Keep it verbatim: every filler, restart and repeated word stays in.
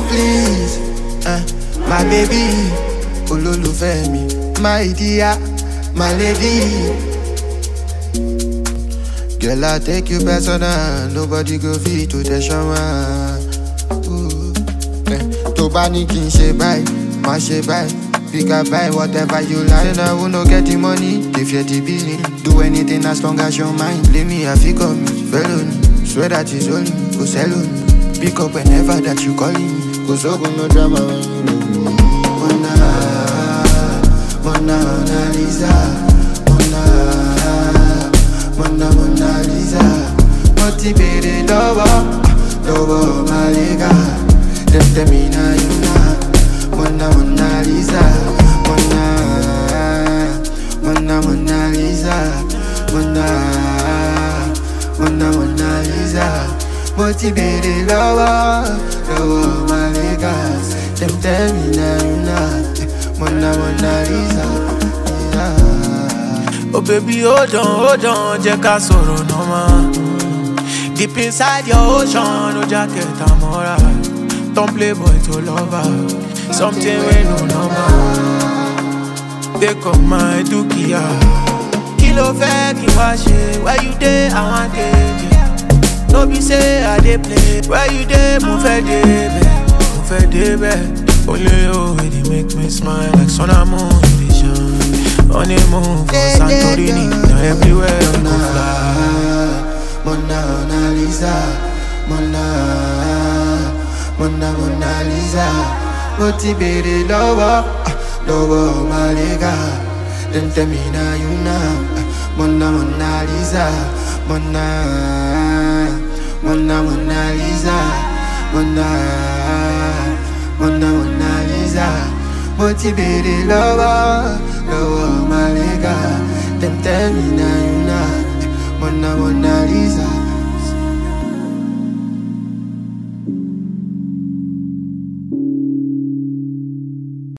please, uh, my baby, olólùfẹ́ mi, my dear, my lady. Girl, I take you personal, nobody go fit to the shower. To bá ní kí n ṣe báyìí, má ṣe báyìí. We can buy whatever you like. Say now we no get the money, if you're the billing. Do anything as long as your mind. Leave me, I feel come, fellow. Swear that it's only me, go sell me. Pick up whenever that you calling me. Go so go no drama when you know me. Mona, Mona, Mona Lisa. Mona, Mona, Mona Lisa. Motivated lover, lover, my lega. Them tell me now you know. Mona, Mona Lisa. Mona, Mona, Mona Lisa. Mona, Mona, Mona Lisa. Motivated lover, lover, my niggas. Them tell me now you know. Mona, Mona Lisa. Yeah. Oh baby, hold on, hold on, jẹ́ ká sọ̀rọ̀ normal. Deep inside your ocean, no jacket, I'm alright. Don't play boy to lover. Something we no normal. Take up my dukia. Kilo fẹ́ kí wá ṣe. Where you dey, I want dey. No be say I dey play. Where you dey, mo fẹ́ dey bẹ̀. Mo fẹ́ dey bẹ̀. Only you dey make me smile like sun and moon dey shine. Honeymoon for Santorini, now everywhere we go fly. Mona, Mona Lisa. Mona, Mona, Mona Lisa. Motivated lover, lover, my lega. Them tell me now you know. Mona, Mona Lisa. Mona, Mona, Mona Lisa. Mona, Mona, Mona Lisa. Motivated lover, lover, my lega. Them tell me now you know. Mona, Mona Lisa.